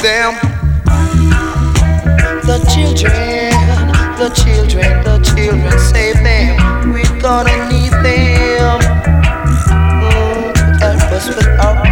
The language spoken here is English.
them. The children, save them. We're gonna need them. Help us with our